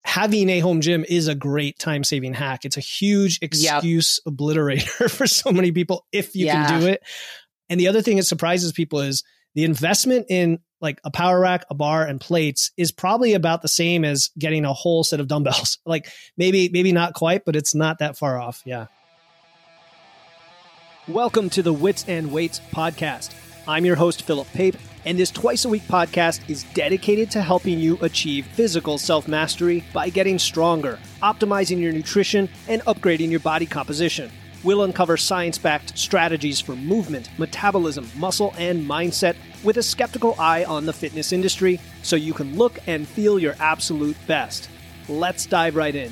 having a home gym is a great time-saving hack. It's a huge excuse obliterator for so many people if you can do it. And the other thing that surprises people is the investment in like a power rack, a bar, and plates is probably about the same as getting a whole set of dumbbells. Like maybe not quite, but it's not that far off. Yeah. Welcome to the Wits and Weights podcast. I'm your host, Philip Pape, and this twice-a-week podcast is dedicated to helping you achieve physical self-mastery by getting stronger, optimizing your nutrition, and upgrading your body composition. We'll uncover science-backed strategies for movement, metabolism, muscle, and mindset with a skeptical eye on the fitness industry so you can look and feel your absolute best. Let's dive right in.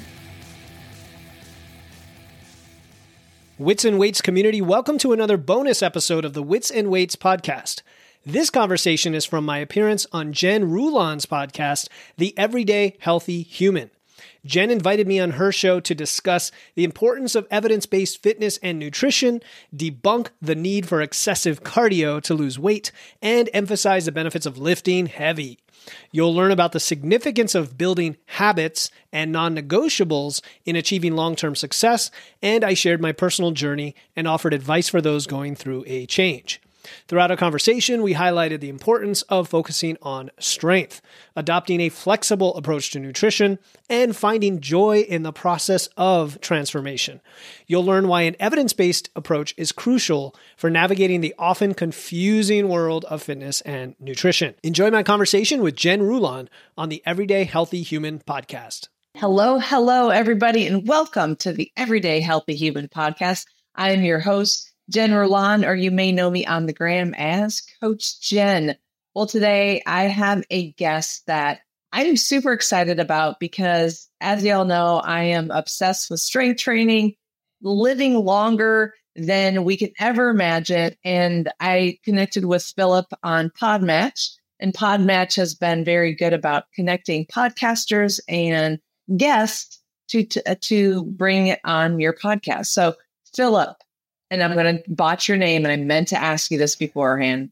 Wits and Weights community, welcome to another bonus episode of the Wits and Weights podcast. This conversation is from my appearance on Jen Roulan's podcast, The Everyday Healthy Human. Jen invited me on her show to discuss the importance of evidence-based fitness and nutrition, debunk the need for excessive cardio to lose weight, and emphasize the benefits of lifting heavy. You'll learn about the significance of building habits and non-negotiables in achieving long-term success, and I shared my personal journey and offered advice for those going through a change. Throughout our conversation, we highlighted the importance of focusing on strength, adopting a flexible approach to nutrition, and finding joy in the process of transformation. You'll learn why an evidence-based approach is crucial for navigating the often confusing world of fitness and nutrition. Enjoy my conversation with Jen Roulan on the Everyday Healthy Human podcast. Hello, everybody, and welcome to the Everyday Healthy Human podcast. I am your host, Jen Roulan, or you may know me on the gram as Coach Jen. Well, today I have a guest that I'm super excited about because, as y'all know, I am obsessed with strength training, living longer than we could ever imagine. And I connected with Philip on Podmatch, and Podmatch has been very good about connecting podcasters and guests to bring it on your podcast. So, Philip, and I'm going to botch your name, and I meant to ask you this beforehand.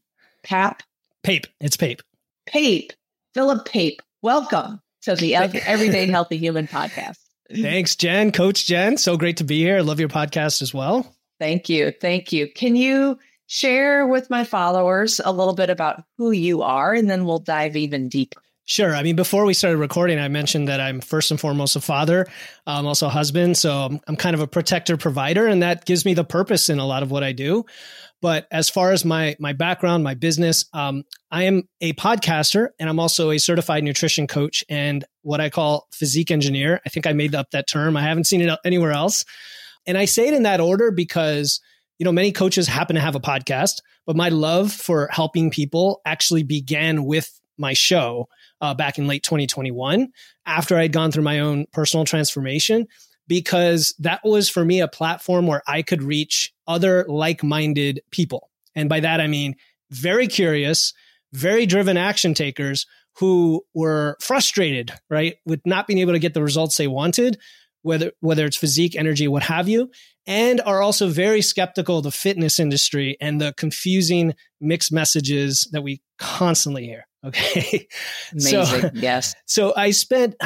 Pape. It's Pape. Pape. Philip Pape. Welcome to the Everyday Healthy Human podcast. Thanks, Jen. Coach Jen. So great to be here. I love your podcast as well. Thank you. Can you share with my followers a little bit about who you are, and then we'll dive even deeper? Sure. I mean, before we started recording, I mentioned that I'm first and foremost a father, also a husband. So I'm kind of a protector provider, and that gives me the purpose in a lot of what I do. But as far as my background, my business, I am a podcaster, and I'm also a certified nutrition coach and what I call physique engineer. I think I made up that term. I haven't seen it anywhere else. And I say it in that order because, many coaches happen to have a podcast, but my love for helping people actually began with my show back in late 2021 after I'd gone through my own personal transformation, because that was for me a platform where I could reach other like-minded people. And by that, I mean very curious, very driven action takers who were frustrated, right, with not being able to get the results they wanted, whether it's physique, energy, what have you, and are also very skeptical of the fitness industry and the confusing mixed messages that we constantly hear. Okay. Amazing. Yes. So I spent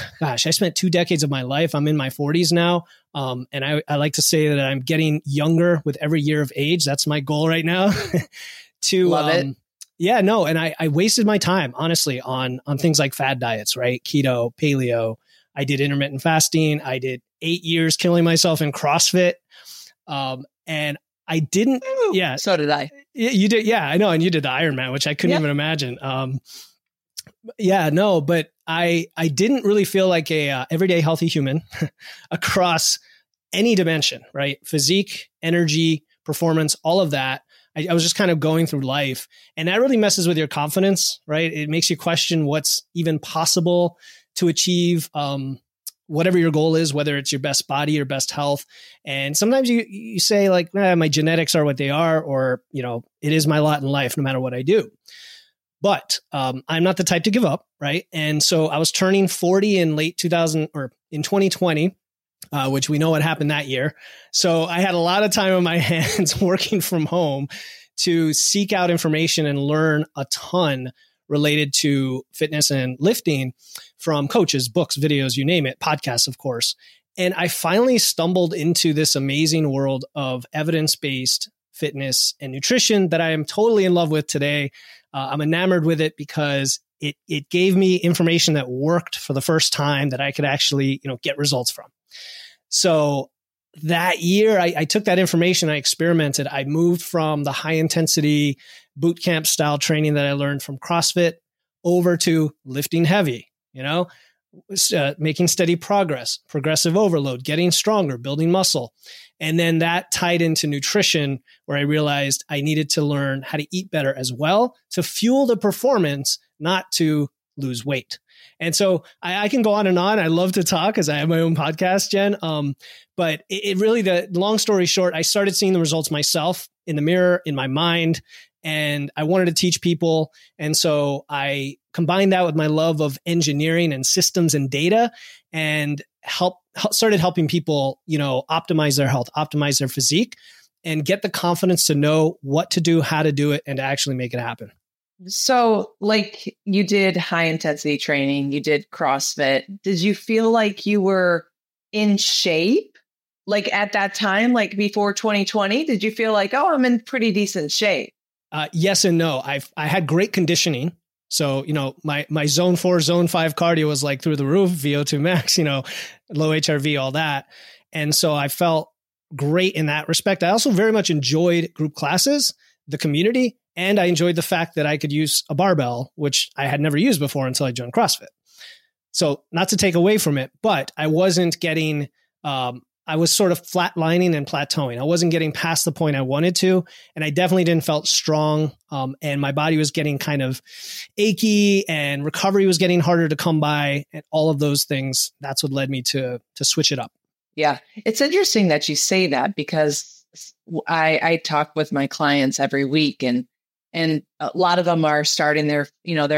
2 decades of my life. I'm in my 40s now. And I like to say that I'm getting younger with every year of age. That's my goal right now. Love it. Yeah, no. And I wasted my time, honestly, on things like fad diets, right? Keto, paleo. I did intermittent fasting. I did 8 years killing myself in CrossFit. And I didn't. Yeah. So did I. You did. Yeah, I know. And you did the Ironman, which I couldn't even imagine. But I didn't really feel like a everyday healthy human across any dimension, right? Physique, energy, performance, all of that. I was just kind of going through life, and that really messes with your confidence, right? It makes you question what's even possible to achieve, whatever your goal is, whether it's your best body or best health. And sometimes you say like, my genetics are what they are, or, it is my lot in life, no matter what I do. But I'm not the type to give up, right? And so I was turning 40 in late 2020, which we know what happened that year. So I had a lot of time on my hands working from home to seek out information and learn a ton related to fitness and lifting from coaches, books, videos, you name it, podcasts, of course. And I finally stumbled into this amazing world of evidence-based fitness and nutrition that I am totally in love with today. I'm enamored with it because it gave me information that worked for the first time that I could actually, get results from. So that year, I took that information, I experimented. I moved from the high intensity boot camp style training that I learned from CrossFit over to lifting heavy, making steady progress, progressive overload, getting stronger, building muscle. And then that tied into nutrition, where I realized I needed to learn how to eat better as well to fuel the performance, not to lose weight. And so I can go on and on. I love to talk because I have my own podcast, Jen. But it really, the long story short, I started seeing the results myself in the mirror, in my mind, and I wanted to teach people. And so I combined that with my love of engineering and systems and data, and started helping people, optimize their health, optimize their physique, and get the confidence to know what to do, how to do it, and to actually make it happen. So like you did high intensity training, you did CrossFit. Did you feel like you were in shape? Like at that time, like before 2020, did you feel like, oh, I'm in pretty decent shape? Yes and no. I had great conditioning. So, my zone 4, zone 5 cardio was like through the roof, VO2 max, low HRV, all that. And so I felt great in that respect. I also very much enjoyed group classes, the community, and I enjoyed the fact that I could use a barbell, which I had never used before until I joined CrossFit. So not to take away from it, but I wasn't getting, I was sort of flatlining and plateauing. I wasn't getting past the point I wanted to, and I definitely didn't felt strong. And my body was getting kind of achy, and recovery was getting harder to come by, and all of those things. That's what led me to switch it up. Yeah, it's interesting that you say that, because I talk with my clients every week, and a lot of them are starting they're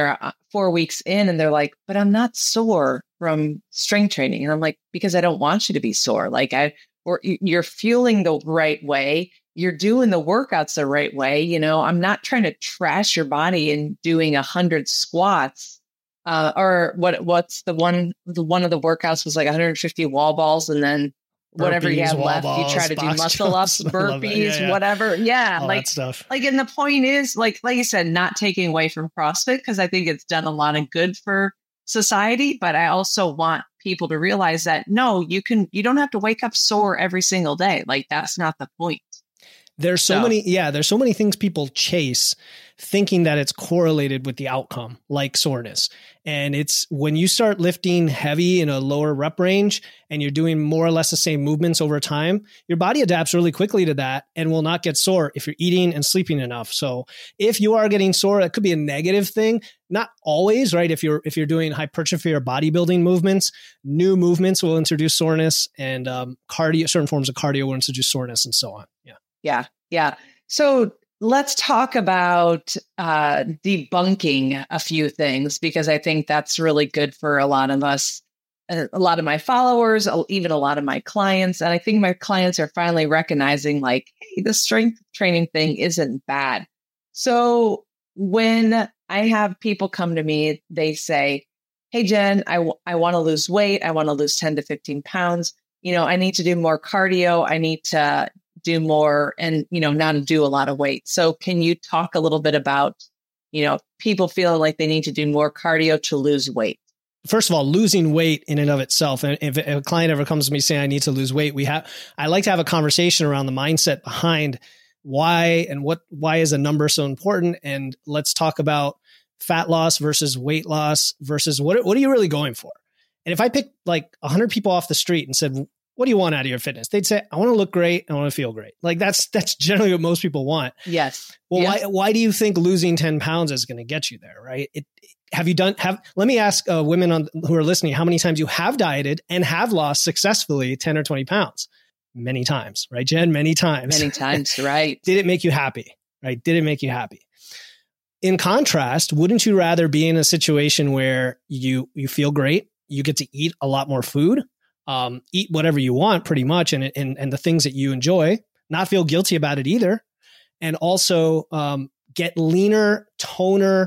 4 weeks in, and they're like, but I'm not sore from strength training. And I'm like, because I don't want you to be sore. Like you're fueling the right way. You're doing the workouts the right way. I'm not trying to trash your body and doing 100 squats, or what's one of the workouts was like 150 wall balls. And then whatever burpees, you have left, balls, you try to do muscle ups, burpees, whatever. Yeah. All like that stuff. Like, and the point is like you said, not taking away from CrossFit, because I think it's done a lot of good for society, but I also want people to realize that no, you don't have to wake up sore every single day. Like that's not the point. There's so many things people chase thinking that it's correlated with the outcome, like soreness. And it's when you start lifting heavy in a lower rep range and you're doing more or less the same movements over time, your body adapts really quickly to that and will not get sore if you're eating and sleeping enough. So if you are getting sore, it could be a negative thing. Not always, right? If you're doing hypertrophy or bodybuilding movements, new movements will introduce soreness, and certain forms of cardio will introduce soreness, and so on. Yeah. So let's talk about debunking a few things, because I think that's really good for a lot of us, a lot of my followers, even a lot of my clients. And I think my clients are finally recognizing like, hey, the strength training thing isn't bad. So when I have people come to me, they say, hey, Jen, I want to lose weight. I want to lose 10 to 15 pounds. I need to do more cardio. I need to do more and, not to do a lot of weight. So can you talk a little bit about, people feel like they need to do more cardio to lose weight? First of all, losing weight in and of itself. And if a client ever comes to me saying I need to lose weight, I like to have a conversation around the mindset behind why is a number so important? And let's talk about fat loss versus weight loss versus what are you really going for? And if I pick like 100 people off the street and said, what do you want out of your fitness? They'd say, I want to look great. I want to feel great. Like that's generally what most people want. Yes. Well, yes. Why do you think losing 10 pounds is going to get you there? Right. Let me ask women who are listening, how many times you have dieted and have lost successfully 10 or 20 pounds? Many times, right, Jen? Many times. Many times. Right. Did it make you happy? Right. Did it make you happy? In contrast, wouldn't you rather be in a situation where you feel great? You get to eat a lot more food. Eat whatever you want pretty much. And the things that you enjoy, not feel guilty about it either. And also, get leaner, toner,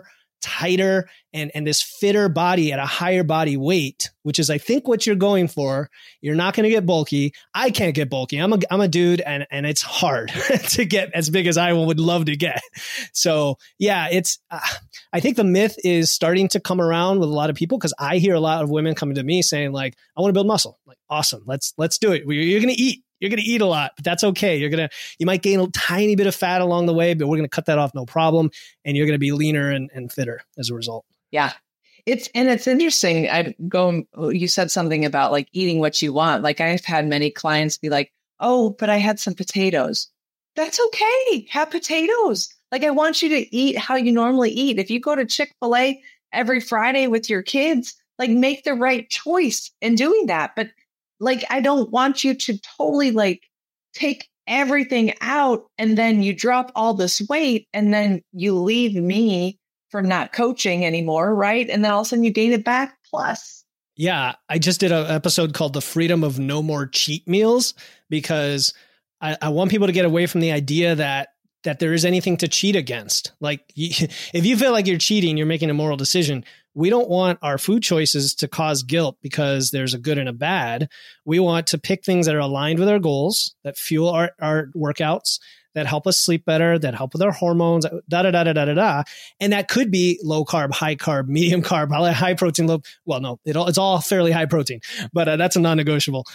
tighter and this fitter body at a higher body weight, which is, I think, what you're going for. You're not going to get bulky. I can't get bulky. I'm a dude, and it's hard to get as big as I would love to get. So yeah, it's, I think the myth is starting to come around with a lot of people, because I hear a lot of women coming to me saying like, I want to build muscle. I'm like, awesome. Let's do it. You're going to eat. You're going to eat a lot, but that's okay. You might gain a tiny bit of fat along the way, but we're going to cut that off. No problem. And you're going to be leaner and fitter as a result. Yeah. It's interesting. You said something about like eating what you want. Like I've had many clients be like, oh, but I had some potatoes. That's okay. Have potatoes. Like I want you to eat how you normally eat. If you go to Chick-fil-A every Friday with your kids, like make the right choice in doing that. But like, I don't want you to totally like take everything out and then you drop all this weight and then you leave me from not coaching anymore, right? And then all of a sudden you gain it back plus. Yeah, I just did an episode called The Freedom of No More Cheat Meals, because I want people to get away from the idea that there is anything to cheat against. Like if you feel like you're cheating, you're making a moral decision. We don't want our food choices to cause guilt because there's a good and a bad. We want to pick things that are aligned with our goals, that fuel our workouts, that help us sleep better, that help with our hormones, da-da-da-da-da-da-da. And that could be low carb, high carb, medium carb, high protein, low. Well, no, it's all fairly high protein, but that's a non-negotiable.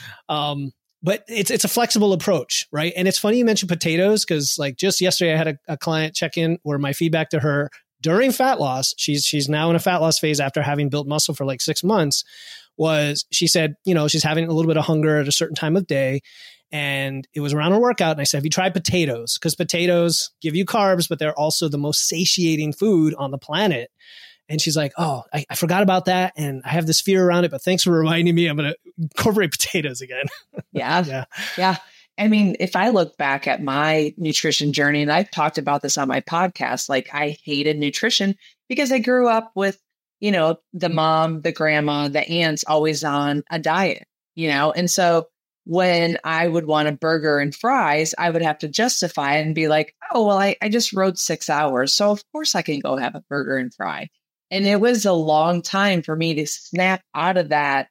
But it's a flexible approach, right? And it's funny you mentioned potatoes, because like just yesterday I had a client check in where my feedback to her during fat loss, she's now in a fat loss phase after having built muscle for like 6 months, was she said, she's having a little bit of hunger at a certain time of day. And it was around her workout. And I said, have you tried potatoes? Because potatoes give you carbs, but they're also the most satiating food on the planet. And she's like, oh, I forgot about that. And I have this fear around it, but thanks for reminding me. I'm going to incorporate potatoes again. Yeah. I mean, if I look back at my nutrition journey, and I've talked about this on my podcast, like I hated nutrition because I grew up with, the mom, the grandma, the aunts always on a diet, and so when I would want a burger and fries, I would have to justify it and be like, oh, well, I just rode 6 hours. So of course I can go have a burger and fry. And it was a long time for me to snap out of that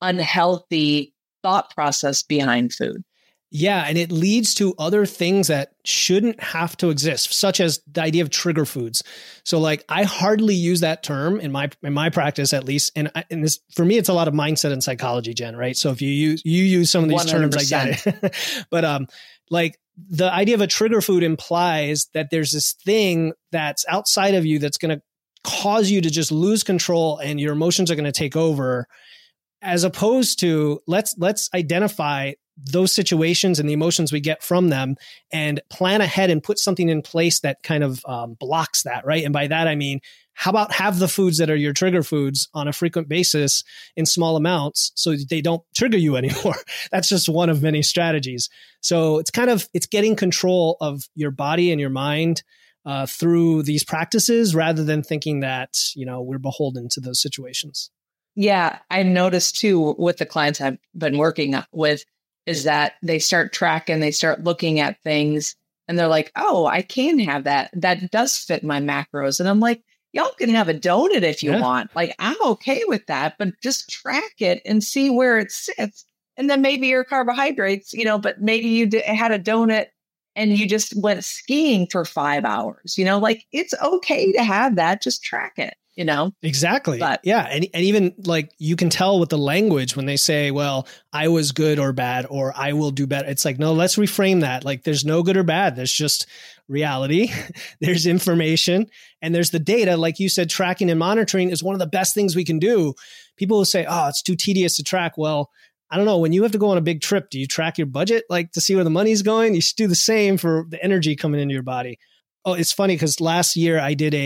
unhealthy thought process behind food. Yeah. And it leads to other things that shouldn't have to exist, such as the idea of trigger foods. So like I hardly use that term in my practice, at least. And this, for me, it's a lot of mindset and psychology, Jen, right? So if you use some of these 100%. Terms, I get it. But like the idea of a trigger food implies that there's this thing that's outside of you that's going to cause you to just lose control and your emotions are going to take over, as opposed to let's identify those situations and the emotions we get from them and plan ahead and put something in place that kind of blocks that, right? And by that, I mean, how about have the foods that are your trigger foods on a frequent basis in small amounts so they don't trigger you anymore? That's just one of many strategies. So it's getting control of your body and your mind through these practices rather than thinking that, we're beholden to those situations. Yeah. I noticed too with the clients I've been working with is that they start tracking, they start looking at things and they're like, oh, I can have that. That does fit my macros. And I'm like, y'all can have a donut if you want. Like, I'm okay with that, but just track it and see where it sits. And then maybe your carbohydrates, but maybe you had a donut and you just went skiing for 5 hours, like it's okay to have that. Just track it. Exactly. But, yeah. And even like you can tell with the language when they say, well, I was good or bad, or I will do better. It's like, no, let's reframe that. Like there's no good or bad. There's just reality. There's information and there's the data. Like you said, tracking and monitoring is one of the best things we can do. People will say, oh, it's too tedious to track. Well, I don't know. When you have to go on a big trip, do you track your budget like to see where the money's going? You should do the same for the energy coming into your body. Oh, it's funny because last year I did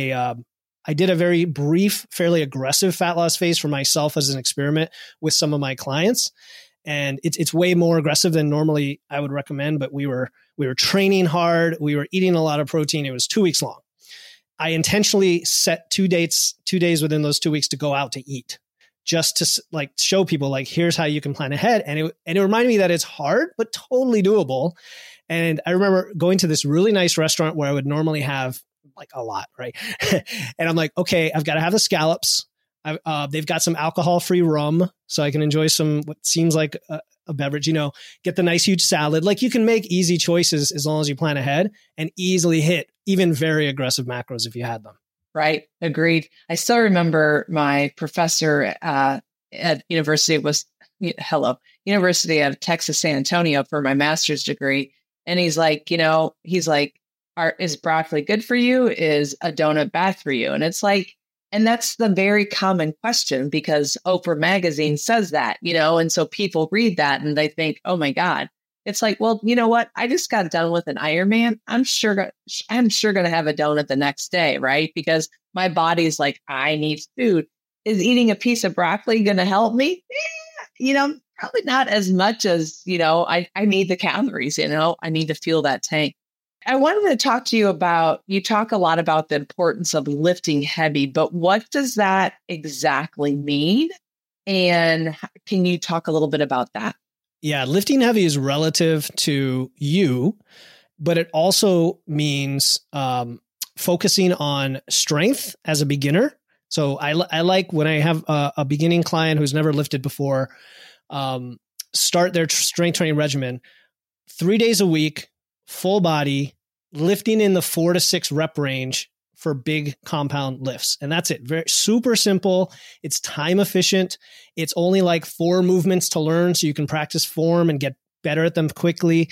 a very brief, fairly aggressive fat loss phase for myself as an experiment with some of my clients. And it's way more aggressive than normally I would recommend, but we were training hard. We were eating a lot of protein. It was 2 weeks long. I intentionally set 2 days within those 2 weeks to go out to eat, just to like show people like, here's how you can plan ahead. And it reminded me that it's hard, but totally doable. And I remember going to this really nice restaurant where I would normally have like a lot, right? And I'm like, okay, I've got to have the scallops. They've got some alcohol-free rum, so I can enjoy some what seems like a beverage. Get the nice huge salad. Like, you can make easy choices as long as you plan ahead and easily hit even very aggressive macros if you had them. Right. Agreed. I still remember my professor at University of Texas, San Antonio for my master's degree. And he's like, is broccoli good for you? Is a donut bad for you? And it's like, and that's the very common question, because Oprah magazine says that, and so people read that and they think, oh my God. It's like, well, you know what? I just got done with an Ironman. I'm sure going to have a donut the next day, right? Because my body's like, I need food. Is eating a piece of broccoli going to help me? Probably not as much as, I need the calories, I need to fuel that tank. I wanted to talk to you about, you talk a lot about the importance of lifting heavy, but what does that exactly mean? And can you talk a little bit about that? Yeah, lifting heavy is relative to you, but it also means focusing on strength as a beginner. So I like when I have a beginning client who's never lifted before, start their strength training regimen 3 days a week, full body, lifting in the 4 to 6 rep range for big compound lifts. And that's it. Very super simple. It's time efficient. It's only like 4 movements to learn, so you can practice form and get better at them quickly.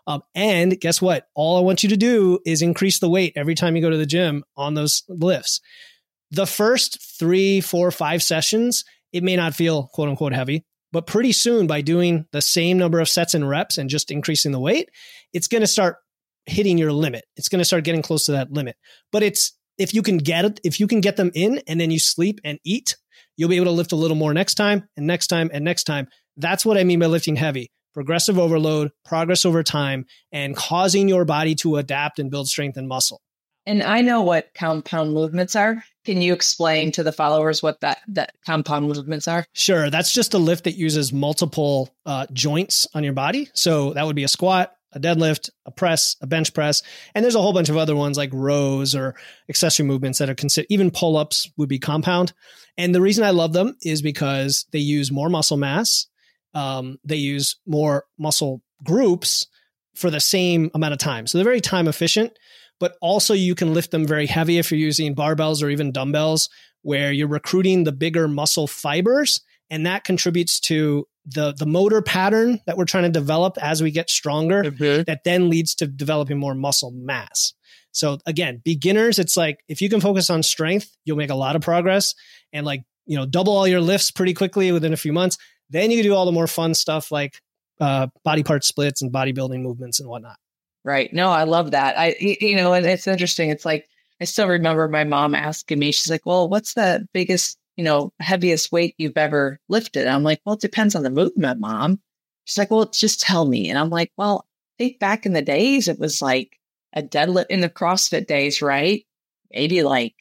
And guess what? All I want you to do is increase the weight every time you go to the gym on those lifts. The first 3, 4, 5 sessions, it may not feel quote unquote heavy, but pretty soon, by doing the same number of sets and reps and just increasing the weight, it's going to start hitting your limit. It's going to start getting close to that limit. But if you can get them in and then you sleep and eat, you'll be able to lift a little more next time and next time and next time. That's what I mean by lifting heavy. Progressive overload, progress over time, and causing your body to adapt and build strength and muscle. And I know what compound movements are. Can you explain to the followers what that compound movements are? Sure. That's just a lift that uses multiple joints on your body. So that would be a squat, a deadlift, a press, a bench press. And there's a whole bunch of other ones like rows or accessory movements that are considered, even pull-ups would be compound. And the reason I love them is because they use more muscle mass. They use more muscle groups for the same amount of time. So they're very time efficient, but also you can lift them very heavy if you're using barbells or even dumbbells, where you're recruiting the bigger muscle fibers. And that contributes to the motor pattern that we're trying to develop as we get stronger, that then leads to developing more muscle mass. So again, beginners, it's like, if you can focus on strength, you'll make a lot of progress and double all your lifts pretty quickly within a few months. Then you can do all the more fun stuff like body part splits and bodybuilding movements and whatnot. Right. No, I love that. And it's interesting. It's like, I still remember my mom asking me, she's like, well, what's the biggest, heaviest weight you've ever lifted? And I'm like, well, it depends on the movement, Mom. She's like, well, just tell me. And I'm like, well, I think back in the days, it was like a deadlift in the CrossFit days, right? Maybe like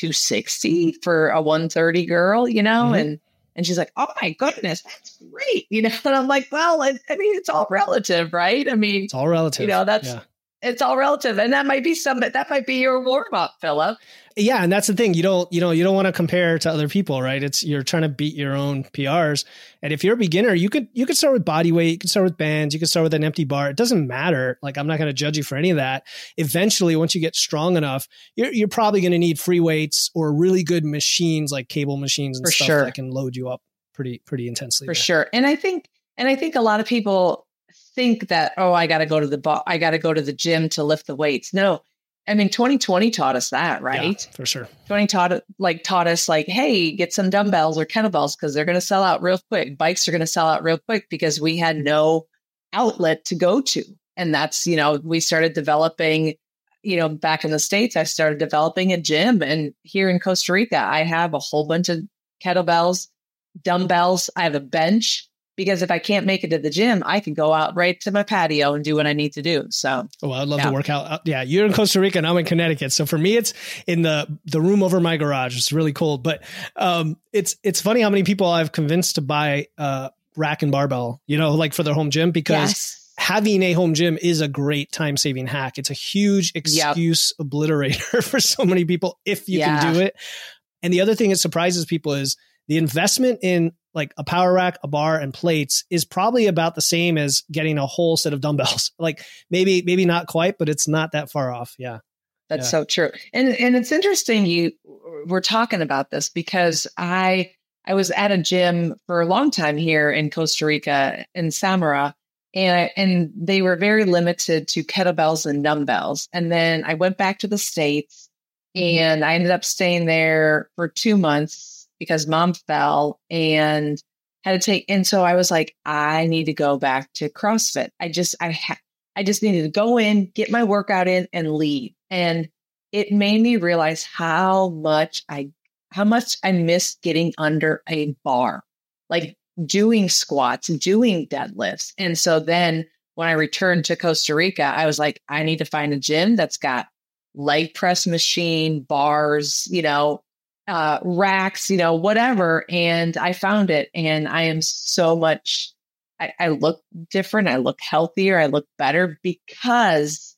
260 for a 130 girl, And she's like, oh my goodness, that's great. And I'm like, well, it's all relative, right? It's all relative. It's all relative. And that might be your warm up, Philip. Yeah. And that's the thing. You don't want to compare to other people, right? You're trying to beat your own PRs. And if you're a beginner, you could start with body weight, you could start with bands, you could start with an empty bar. It doesn't matter. Like, I'm not going to judge you for any of that. Eventually, once you get strong enough, you're probably going to need free weights or really good machines like cable machines and stuff that can load you up pretty intensely. For sure. And I think a lot of people think that, I got to go to the gym to lift the weights. No. 2020 taught us that, right? Yeah, for sure. 2020 taught us hey, get some dumbbells or kettlebells because they're going to sell out real quick. Bikes are going to sell out real quick because we had no outlet to go to. And that's, we started developing, back in the States, I started developing a gym. And here in Costa Rica, I have a whole bunch of kettlebells, dumbbells. I have a bench. Because if I can't make it to the gym, I can go out right to my patio and do what I need to do. So, I'd love to work out. Yeah, you're in Costa Rica and I'm in Connecticut. So for me, it's in the room over my garage. It's really cold, but it's funny how many people I've convinced to buy rack and barbell, for their home gym because having a home gym is a great time-saving hack. It's a huge excuse obliterator for so many people if you can do it. And the other thing that surprises people is the investment in like a power rack, a bar, and plates is probably about the same as getting a whole set of dumbbells. Like maybe not quite, but it's not that far off. Yeah. That's so true. And it's interesting you were talking about this because I was at a gym for a long time here in Costa Rica in Samara, and they were very limited to kettlebells and dumbbells. And then I went back to the States and I ended up staying there for 2 months because mom fell and had to take. And so I was like, I need to go back to CrossFit. I just needed to go in, get my workout in and leave. And it made me realize how much I miss getting under a bar, like doing squats, doing deadlifts. And so then when I returned to Costa Rica, I was like, I need to find a gym that's got leg press machine, bars, racks, whatever. And I found it. And I am so much, I look different. I look healthier. I look better because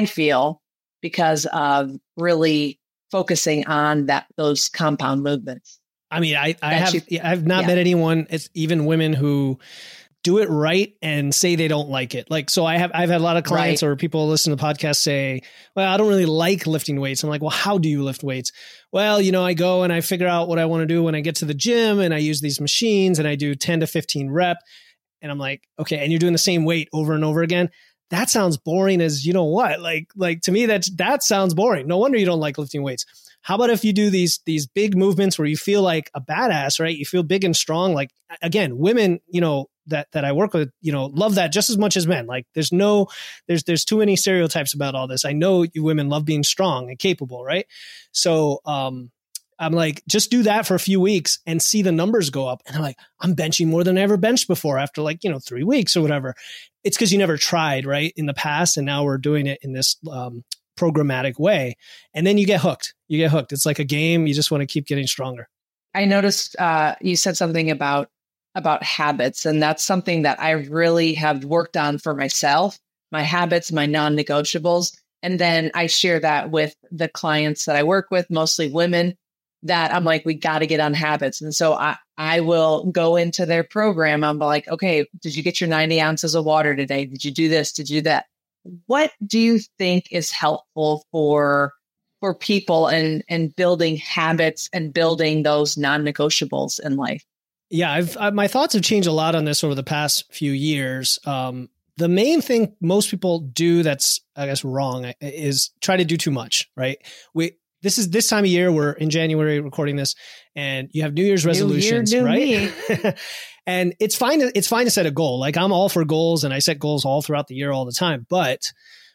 of really focusing on those compound movements. I mean, I've not met anyone, it's even women who do it right and say they don't like it. Like, so I've had a lot of clients or people listen to the podcast say, well, I don't really like lifting weights. I'm like, well, how do you lift weights? Well, I go and I figure out what I want to do when I get to the gym and I use these machines and I do 10 to 15 rep. And I'm like, okay. And you're doing the same weight over and over again. That sounds boring as what? Like to me, that sounds boring. No wonder you don't like lifting weights. How about if you do these big movements where you feel like a badass, right? You feel big and strong. Like again, women, that I work with, love that just as much as men. Like there's too many stereotypes about all this. I know you women love being strong and capable, right? So, I'm like, just do that for a few weeks and see the numbers go up. And I'm like, I'm benching more than I ever benched before after 3 weeks or whatever. It's because you never tried, right, in the past. And now we're doing it in this programmatic way. And then you get hooked. It's like a game. You just want to keep getting stronger. I noticed you said something about habits. And that's something that I really have worked on for myself, my habits, my non-negotiables. And then I share that with the clients that I work with, mostly women, that I'm like, we got to get on habits. And so I will go into their program. I'm like, okay, did you get your 90 ounces of water today? Did you do this? Did you do that? What do you think is helpful for people and building habits and building those non-negotiables in life? Yeah, my thoughts have changed a lot on this over the past few years. The main thing most people do that's, I guess, wrong is try to do too much, right? This is this time of year. We're in January recording this, and you have New Year's resolutions, right? And it's fine to set a goal. Like I'm all for goals, and I set goals all throughout the year, all the time. But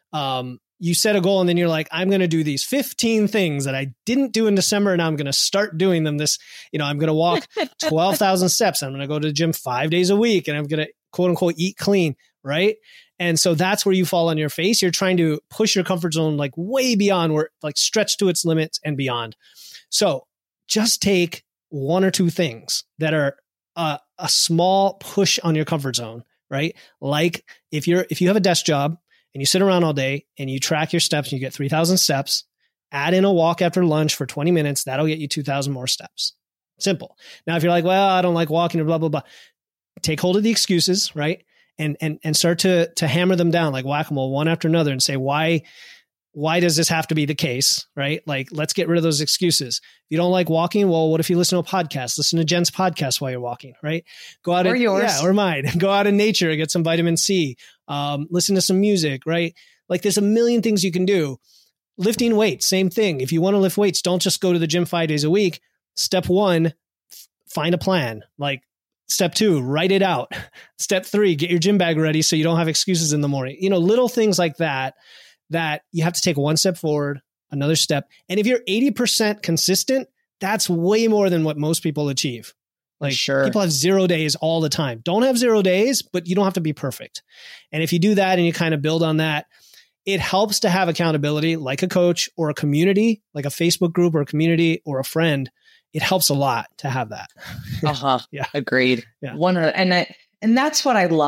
you set a goal, and then you're like, I'm going to do these 15 things that I didn't do in December, and I'm going to start doing them. I'm going to walk 12,000 steps. I'm going to go to the gym 5 days a week, and I'm going to quote unquote eat clean, right? And so that's where you fall on your face. You're trying to push your comfort zone like way beyond where like stretch to its limits and beyond. So just take one or two things that are a small push on your comfort zone, right? Like if you have a desk job and you sit around all day and you track your steps and you get 3,000 steps, add in a walk after lunch for 20 minutes, that'll get you 2,000 more steps. Simple. Now, if you're like, well, I don't like walking or blah, blah, blah, take hold of the excuses, right? And start to hammer them down like whack-a-mole one after another and say, why does this have to be the case? Right? Like, let's get rid of those excuses. If you don't like walking, well, what if you listen to a podcast? Listen to Jen's podcast while you're walking, right? Go out or mine. Go out in nature and get some vitamin C. Listen to some music, right? Like there's a million things you can do. Lifting weights, same thing. If you want to lift weights, don't just go to the gym 5 days a week. Step 1, find a plan. Like, Step 2, write it out. Step 3, get your gym bag ready so you don't have excuses in the morning. Little things like that you have to take one step forward, another step. And if you're 80% consistent, that's way more than what most people achieve. Like people have 0 days all the time. Don't have 0 days, but you don't have to be perfect. And if you do that and you kind of build on that, it helps to have accountability like a coach or a community, like a Facebook group or a community or a friend. It helps a lot to have that. Yeah. Agreed. Yeah. And that's what I loved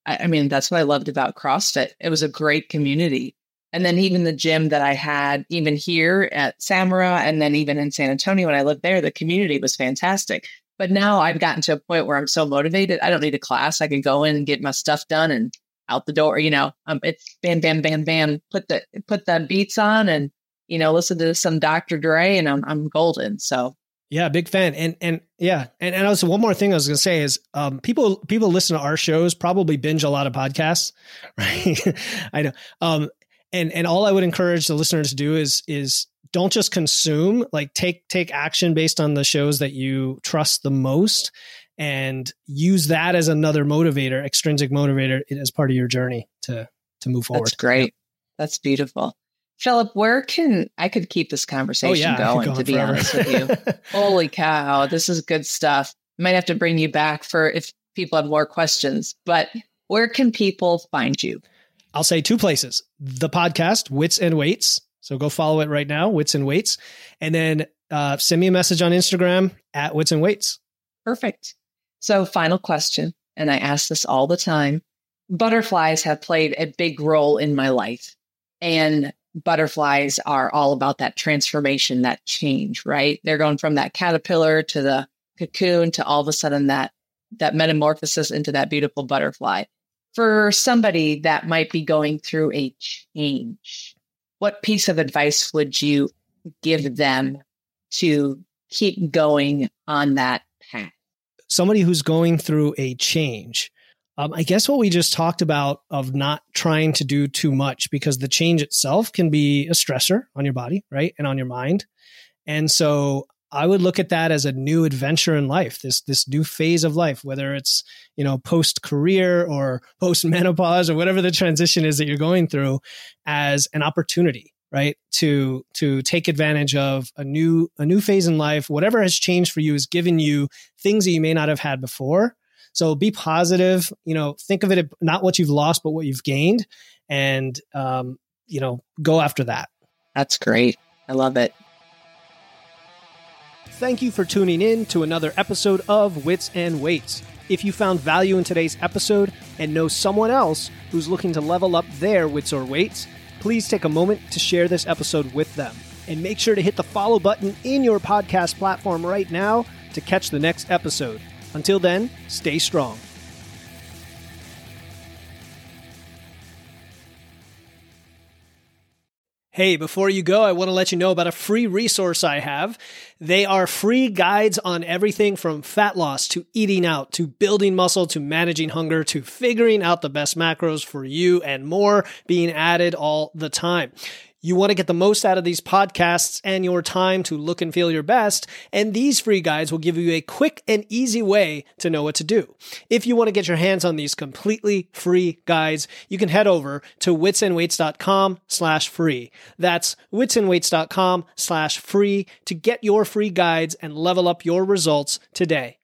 I mean, that's what I loved about CrossFit. It was a great community. And then even the gym that I had, even here at Samara, and then even in San Antonio when I lived there, the community was fantastic. But now I've gotten to a point where I'm so motivated. I don't need a class. I can go in and get my stuff done and out the door. It's bam, bam, bam, bam. Put the beats on and listen to some Dr. Dre, and I'm golden. So yeah, big fan. And also one more thing I was going to say is people listen to our shows probably binge a lot of podcasts, right? I know. And all I would encourage the listeners to do is don't just consume, like take action based on the shows that you trust the most, and use that as another motivator, extrinsic motivator, as part of your journey to move forward. That's great. Yeah. That's beautiful. Philip, I could keep this conversation going, to be honest with you. Holy cow, this is good stuff. I might have to bring you back for if people have more questions, but where can people find you? I'll say 2 places. The podcast, Wits and Weights. So go follow it right now, Wits and Weights. And then send me a message on Instagram at Wits and Weights. Perfect. So final question, and I ask this all the time. Butterflies have played a big role in my life. And butterflies are all about that transformation, that change, right? They're going from that caterpillar to the cocoon to all of a sudden that metamorphosis into that beautiful butterfly. For somebody that might be going through a change, what piece of advice would you give them to keep going on that path? Somebody who's going through a change. I guess what we just talked about of not trying to do too much, because the change itself can be a stressor on your body, right? And on your mind. And so I would look at that as a new adventure in life, this new phase of life, whether it's, post-career or post-menopause or whatever the transition is that you're going through, as an opportunity, right? To take advantage of a new phase in life. Whatever has changed for you has given you things that you may not have had before. So be positive, think of it not what you've lost, but what you've gained, and, go after that. That's great. I love it. Thank you for tuning in to another episode of Wits and Weights. If you found value in today's episode and know someone else who's looking to level up their wits or weights, please take a moment to share this episode with them. And make sure to hit the follow button in your podcast platform right now to catch the next episode. Until then, stay strong. Hey, before you go, I want to let you know about a free resource I have. They are free guides on everything from fat loss to eating out to building muscle to managing hunger to figuring out the best macros for you, and more being added all the time. You want to get the most out of these podcasts and your time to look and feel your best, and these free guides will give you a quick and easy way to know what to do. If you want to get your hands on these completely free guides, you can head over to witsandweights.com/free. That's witsandweights.com/free to get your free guides and level up your results today.